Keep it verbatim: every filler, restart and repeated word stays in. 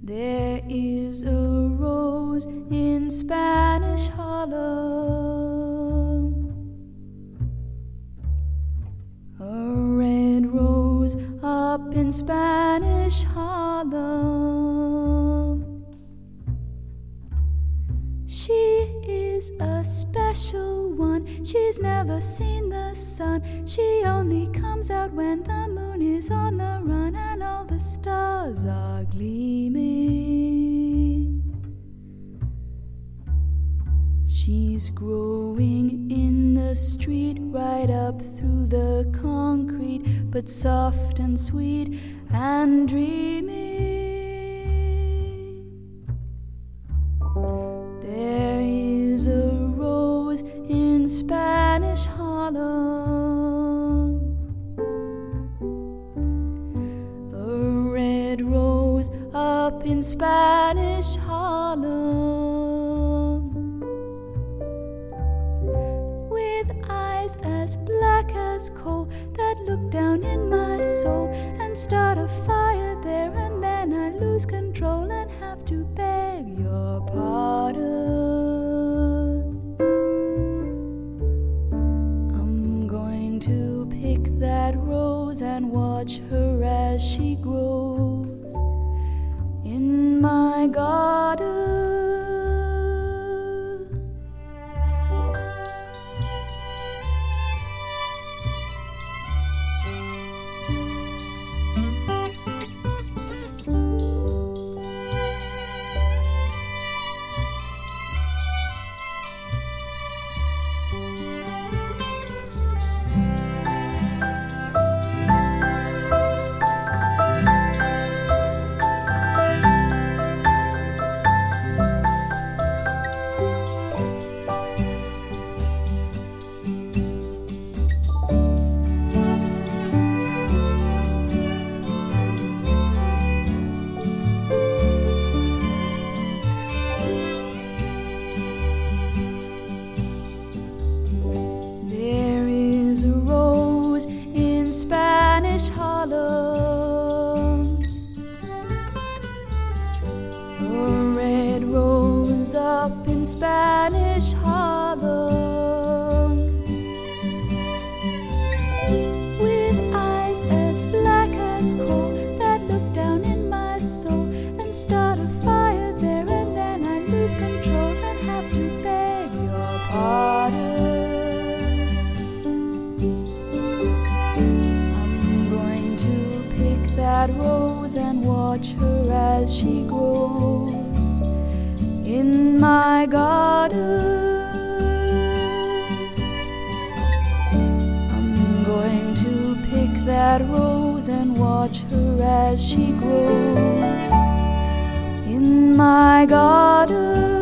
There is a rose in Spanish Harlem, a red rose up in Spanish Harlem. She is a special one, she's never seen the sun. She only comes out when the moon is on the run and all the stars are gleaming. She's growing in the street, right up through the concrete, but soft and sweet and dreaming. There is a rose in Spanish Harlem, a red rose up in Spanish Harlem, with eyes as black as coal that look down in my soul and start a fire there, and then I lose control and have to beg your pardon. I'm going to pick that rose and watch her as she grows in my garden. Spanish Harlem, a red rose up in Spanish Harlem, with eyes as black as coal that look down in my soul and start a fire there, and then I lose control and have to beg your pardon. That rose and watch her as she grows in my garden. I'm going to pick that rose and watch her as she grows in my garden.